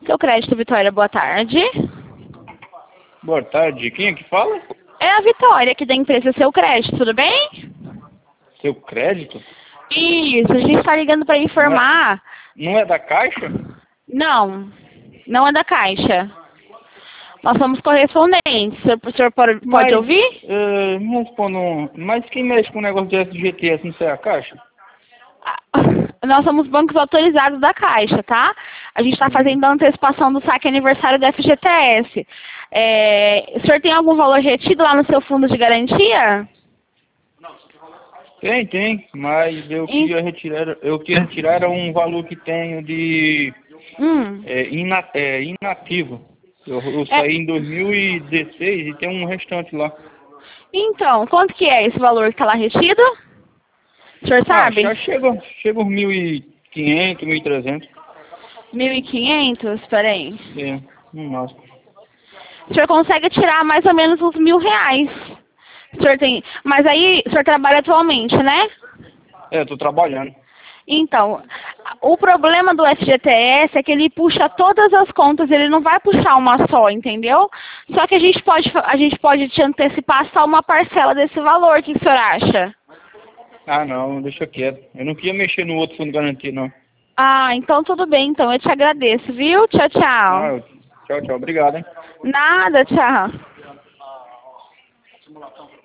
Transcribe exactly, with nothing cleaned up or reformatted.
Seu crédito, Vitória, boa tarde. Boa tarde, quem é que fala? É a Vitória aqui da empresa Seu Crédito, tudo bem? Seu crédito? Isso, a gente está ligando para informar. Não é, não é da Caixa? Não, não é da Caixa. Nós somos correspondentes. O senhor, o senhor pode, pode Mas, ouvir? eh, me responda um... Mas quem mexe com o negócio de S G T S não é a Caixa? Ah, nós somos bancos autorizados da Caixa, tá? A gente está fazendo a antecipação do saque aniversário da F G T S. É, o senhor tem algum valor retido lá no seu fundo de garantia? Tem, tem, mas eu E- queria retirar, eu queria retirar um valor que tenho de Hum. é, ina, é, inativo. Eu, eu É. saí em dois mil e dezesseis e tem um restante lá. Então, quanto que é esse valor que está lá retido? O senhor Ah, sabe? já chega, chega uns mil e quinhentos, mil e trezentos. mil e quinhentos? Espera aí. É, no máximo. O senhor consegue tirar mais ou menos uns mil reais. O senhor tem... Mas aí, o senhor trabalha atualmente, né? É, eu tô trabalhando. Então, o problema do F G T S é que ele puxa todas as contas, ele não vai puxar uma só, entendeu? Só que a gente pode, a gente pode te antecipar só uma parcela desse valor, o que o senhor acha? Ah, não, deixa quieto. Eu não queria mexer no outro fundo de garantia, não. Ah, então tudo bem, então eu te agradeço, viu? Tchau, tchau. Ah, eu- tchau, tchau. Obrigado, hein? Nada, tchau.